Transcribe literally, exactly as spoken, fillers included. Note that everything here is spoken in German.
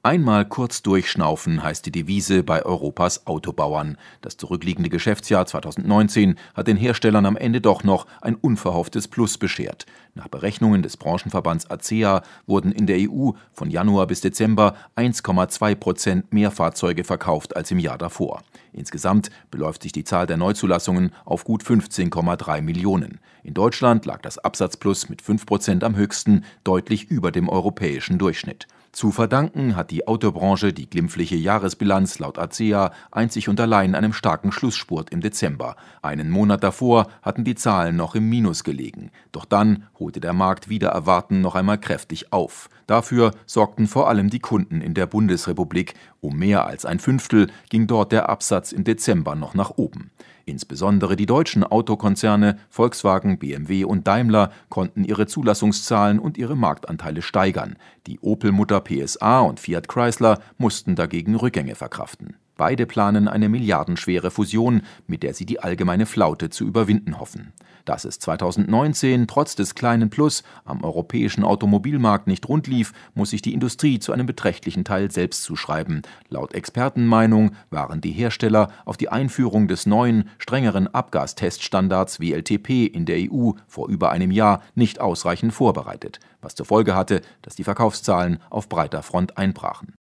Einmal kurz durchschnaufen heißt die Devise bei Europas Autobauern. Das zurückliegende Geschäftsjahr zweitausendneunzehn hat den Herstellern am Ende doch noch ein unverhofftes Plus beschert. Nach Berechnungen des Branchenverbands A C E A wurden in der E U von Januar bis Dezember eins Komma zwei Prozent mehr Fahrzeuge verkauft als im Jahr davor. Insgesamt beläuft sich die Zahl der Neuzulassungen auf gut fünfzehn Komma drei Millionen. In Deutschland lag das Absatzplus mit fünf Prozent am höchsten, deutlich über dem europäischen Durchschnitt. Zu verdanken hat die Autobranche die glimpfliche Jahresbilanz laut A C E A einzig und allein einem starken Schlussspurt im Dezember. Einen Monat davor hatten die Zahlen noch im Minus gelegen. Doch dann holte der Markt wider Erwarten noch einmal kräftig auf. Dafür sorgten vor allem die Kunden in der Bundesrepublik. Um mehr als ein Fünftel ging dort der Absatz im Dezember noch nach oben. Insbesondere die deutschen Autokonzerne Volkswagen, B M W und Daimler konnten ihre Zulassungszahlen und ihre Marktanteile steigern. Die Opel-Mutter P S A und Fiat Chrysler mussten dagegen Rückgänge verkraften. Beide planen eine milliardenschwere Fusion, mit der sie die allgemeine Flaute zu überwinden hoffen. Dass es zweitausendneunzehn trotz des kleinen Plus am europäischen Automobilmarkt nicht rund lief, muss sich die Industrie zu einem beträchtlichen Teil selbst zuschreiben. Laut Expertenmeinung waren die Hersteller auf die Einführung des neuen, strengeren Abgasteststandards W L T P in der E U vor über einem Jahr nicht ausreichend vorbereitet, was zur Folge hatte, dass die Verkaufszahlen auf breiter Front einbrachen.